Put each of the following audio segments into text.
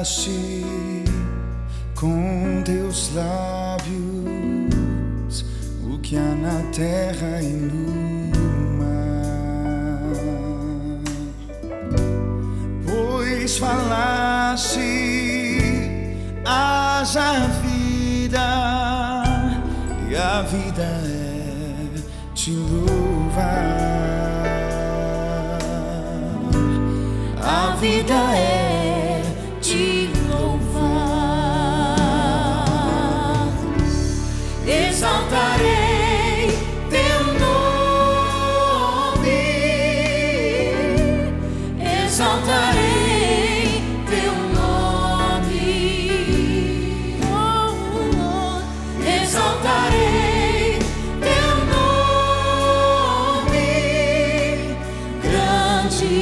criaste com teus lábios o que há na terra e no mar, pois falaste, haja vida, e a vida é te louvar. A vida é te louvar. Exaltarei teu nome, exaltarei teu nome, exaltarei teu nome, grande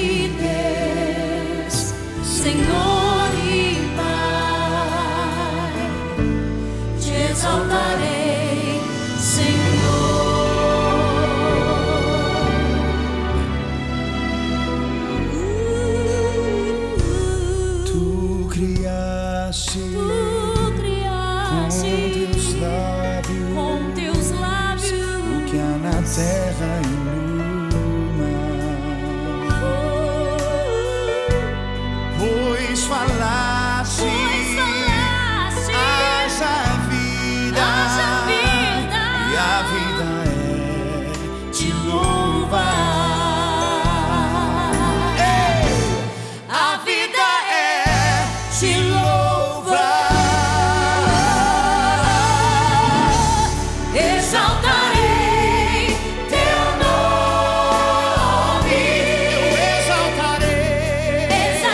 Senhor e Pai, te exaltarei, Senhor. Tu criaste com teus lábios o que há na terra e no pois falaste, haja vida, e a vida é te louvar. Ei! A vida é te louvar. Exaltarei teu nome, eu exaltarei.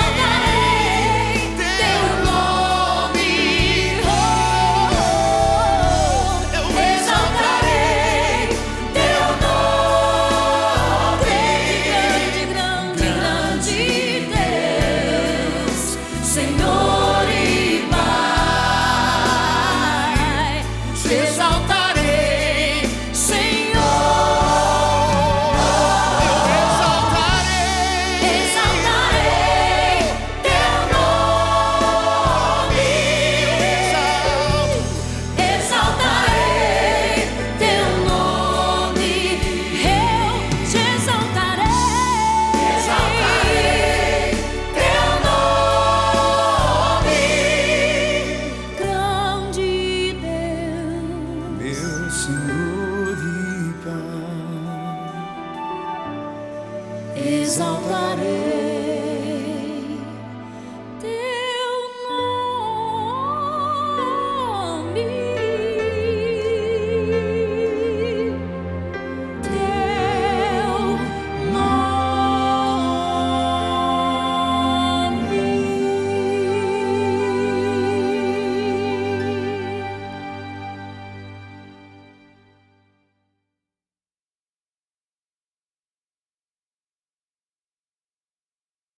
Senhor e Pai, te exaltarei, Senhor. Eu exaltarei teu nome, exaltarei teu nome, eu te exaltarei teu nome. Senhor e Pai, exaltarei.